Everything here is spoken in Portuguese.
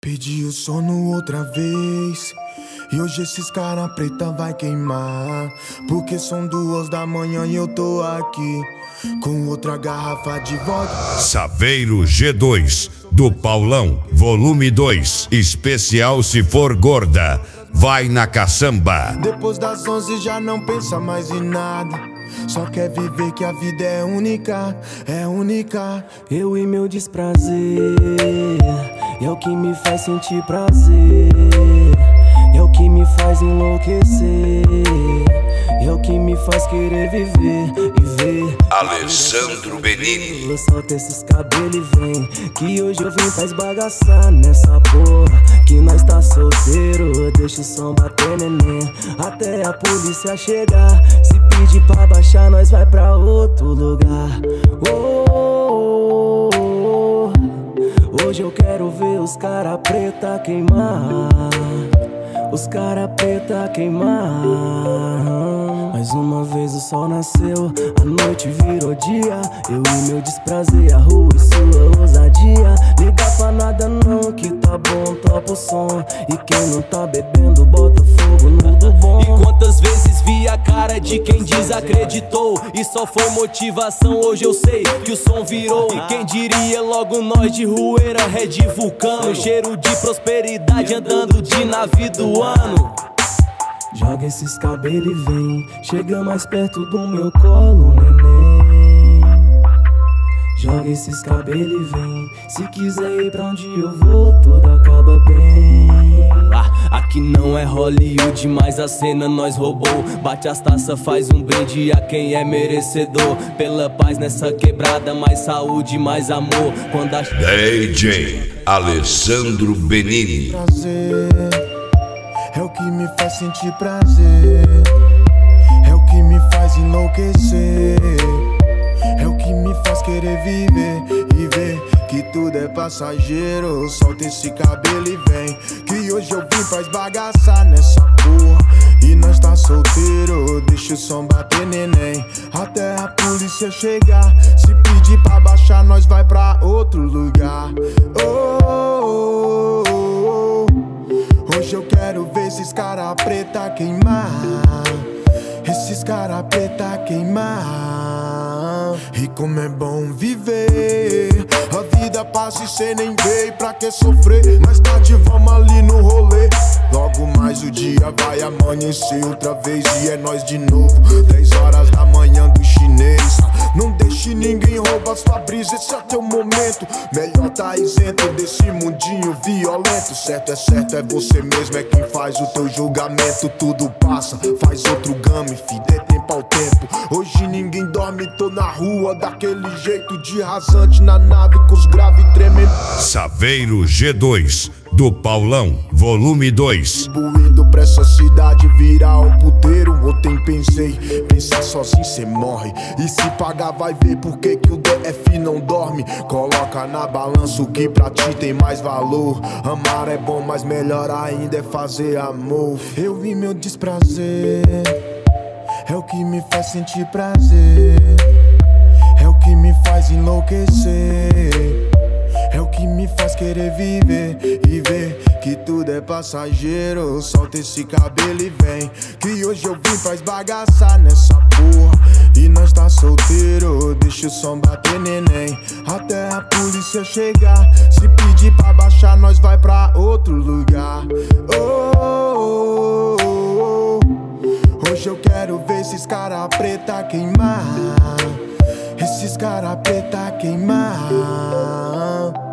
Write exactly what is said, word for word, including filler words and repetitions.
Pedi o sono outra vez e hoje esses cara preta vai queimar, porque são duas da manhã e eu tô aqui com outra garrafa de vodka. Saveiro G dois do Paulão, volume dois, especial se for gorda, vai na caçamba. Depois das onze já não pensa mais em nada, só quer viver que a vida é única, é única. Eu e meu desprazer é o que me faz sentir prazer, é o que me faz enlouquecer, é o que me faz querer viver e ver. Alessandro Benini. Solta esses cabelos e vem, que hoje eu vim pra esbagaçar nessa porra, que nós tá solteiro, deixa o som bater neném, até a polícia chegar. Se pedir pra baixar, nós vai pra outro lugar. Oh, oh, oh, oh. Hoje eu quero ver os cara preta queimar, os cara preta queimar. Mais uma vez o sol nasceu, a noite virou dia, eu e meu desprazer, a rua e sua ousadia. Liga pra nada não, que tá bom, topa o som, e quem não tá bebendo bota fogo no do bom. E quantas vezes vi a cara de quem desacreditou, e só foi motivação, hoje eu sei que o som virou. E quem diria logo nós de Rueira, Red Vulcano, cheiro de prosperidade andando de navio do ano. Joga esses cabelos e vem, chega mais perto do meu colo, neném. Joga esses cabelos e vem, se quiser ir pra onde eu vou, tudo acaba bem. Ah, aqui não é Hollywood, mas a cena nós roubou. Bate as taças, faz um brinde a quem é merecedor. Pela paz nessa quebrada, mais saúde, mais amor. Quando a... D J Alessandro Benini. Prazer é o que me faz sentir prazer, é o que me faz enlouquecer, é o que me faz querer viver e ver que tudo é passageiro. Solta esse cabelo e vem, que hoje eu vim pra esbagaçar nessa porra, e nós tá solteiro, deixa o som bater neném, até a polícia chegar. Se pedir pra baixar, nós vai pra outro lugar. Oh, oh, oh, oh. Hoje eu quero ver esses cara preta queimar, esses cara preta queimar. E como é bom viver, a vida passa e cê nem veio, pra que sofrer? Mais tarde vamos ali no rolê, logo mais o dia vai amanhecer outra vez e é nós de novo. Dez horas da manhã do chinês, não deixe ninguém roubar sua brisa, esse é teu momento. Melhor tá isento desse mundinho violento. Certo é certo, é você mesmo, é quem faz o teu julgamento. Tudo passa, faz outro game, fi, dê tempo ao tempo. Hoje ninguém dorme, tô na rua daquele jeito, de rasante na nave com os graves tremendo. Saveiro G dois do Paulão, volume dois. Distribuindo pra essa cidade virar um puteiro. Ontem pensei, pensar sozinho cê morre, e se pagar vai ver por que que o D F não dorme. Coloca na balança o que pra ti tem mais valor. Amar é bom, mas melhor ainda é fazer amor. Eu e meu desprazer é o que me faz sentir prazer, é o que me faz enlouquecer, é o que me faz querer viver e ver que tudo é passageiro. Solta esse cabelo e vem, que hoje eu vim pra esbagaçar nessa porra, e nós tá solteiro, deixa o som bater neném, até a polícia chegar. Se pedir pra baixar, nós vai pra outro lugar. Oh, oh, oh, oh. Hoje eu quero ver esses cara preta queimar, esses cara preta queimar.